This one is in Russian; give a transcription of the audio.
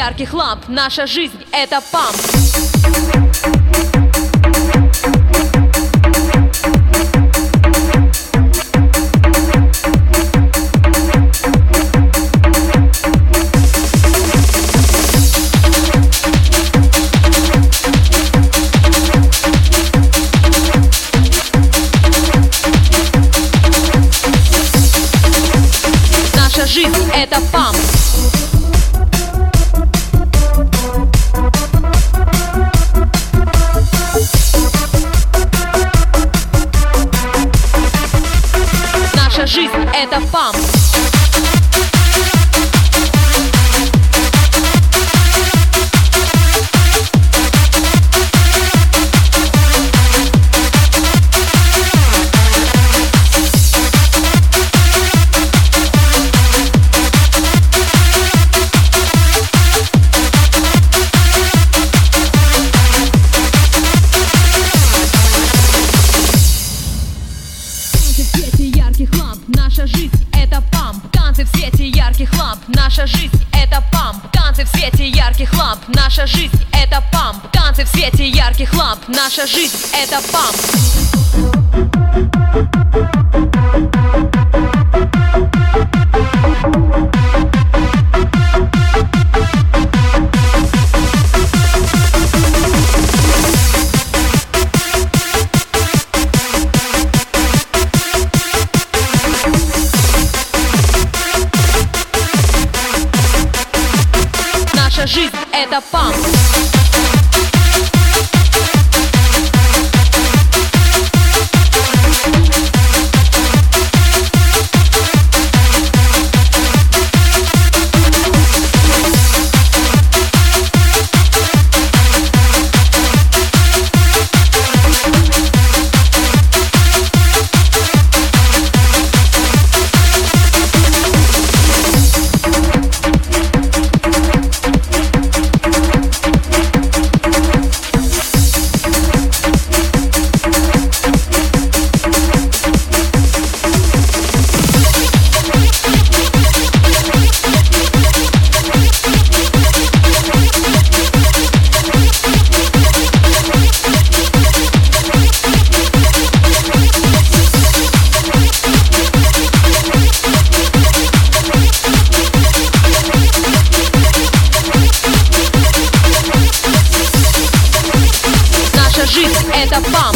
ярких ламп. Наша жизнь — это памп. Наша жизнь — это памп. Наша жизнь — это памп. Наша жизнь — это памп. Танцы в свете ярких ламп. Наша жизнь — это памп. Танцы в свете ярких ламп. Наша жизнь — это памп. Танцы в свете ярких ламп. Наша жизнь — это памп. Наша жизнь — это памп. Наша жизнь — это памп.